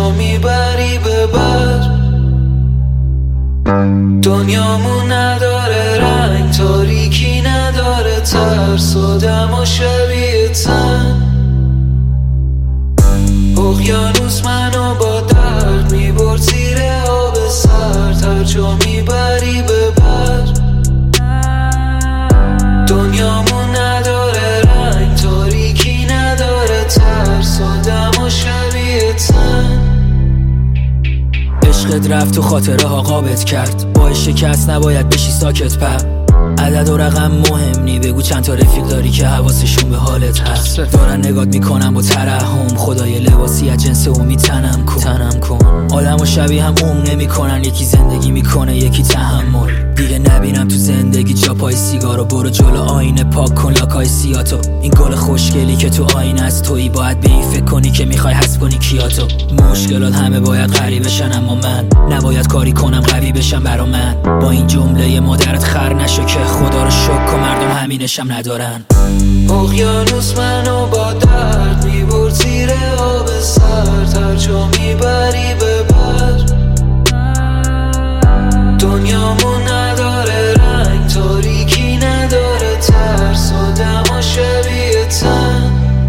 جا میبری ببر. دنیامون نداره رنگ، تاریکی نداره ترس، آدم و شبیه تن. اقیانوس منو با درد میبرد زیر آب سرد، هر جا میبری ببر. دنیامون نداره رنگ، تاریکی نداره ترس، آدم و شبیه تن. عشقت رفت و خاطره ها قابت کرد، با شکست نباید بشی ساکت پر. عدد و رقم مهم نی، بگو چند تا رفیق داری که حواسشون به حالت هست. دارن نگات میکنن با ترحم، خدای لباسی از جنس امید تنم کن. آدم و شبیه هم نمیکنن، یکی زندگی میکنه یکی تحمل. دیگه نبینم تو زندگی جا پای سیگارو، برو جلو آینه پاک کن لاکای سیاتو. این گل خوشگلی که تو آینه از تویی، باید به این فکر کنی که میخوای حذف کنی کیاتو. مشکلات همه باید غریب بشن، اما من نباید کاری کنم قوی بشم برا من. با این جمله مادرت خر نشو که خدا رو شکر کن مردم همینشم ندارن. اقیانوس منو با درد میبرد زیر آب سرد، هر جا میبری ببر. دنیامون نداره رنگ، تاریکی نداره ترس، آدم و شبیه تن.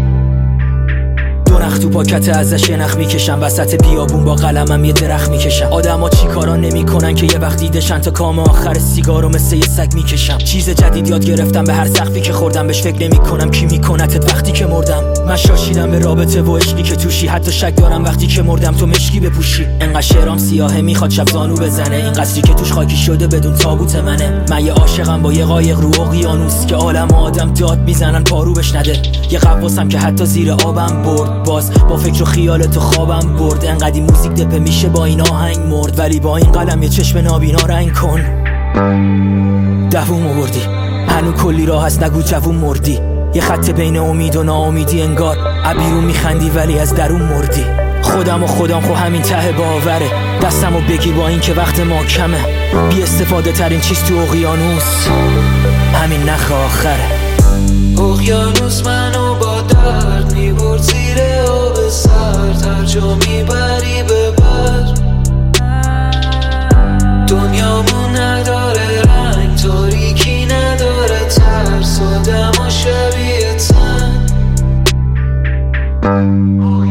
درخت تو پاکت ازش یه نخ میکشم، وسط بیابون با قلمم یه درخت میکشم. آدما چی کارا نمیکنن که یه وقت دیدشن، تا کام آخر سیگارو مثل یه سگ میکشم. چیز جدید یاد گرفتم، به هر سقفی که خوردم بهش فکر نمیکنم کی میکنتت وقتی که مردم. من شاشیدم به رابطه و عشقی که توشی، حتی شک دارم وقتی که مردم تو مشکی بپوشی. انقدر شعرام سیاهه میخواد شب زانو بزنه، این قصری که توش خاکی شده بدون تابوت منه. من یه عاشقم با یه قایق رو اقیانوس، که عالم و آدم داد میزنن پارو بش نده. یه غواصم که حتی زیر آبم برد، باز با فکر و خیال تو خوابم برد. انقدی موزیک دپه میشه با این آهنگ مرد، ولی با این قلم یه چشم نابینا رنگ کن. دووم آوردی، هنو کلی راه هست نگو جوون مردی. یه خط بین امید و ناامیدی، انگار بیرون میخندی ولی از درون مردی. خودم خو همین ته باوره، دستمو بگیر با این که وقت ما کمه. بی استفاده ترین چیز تو اقیانوس همین نخ آخره. اقیانوس منو با درد میبرد زیر آب سرد، هر جا میبری ببر. دنیامون نداره رنگ، تاریکی نداره ترس، آدم و شبیه تن.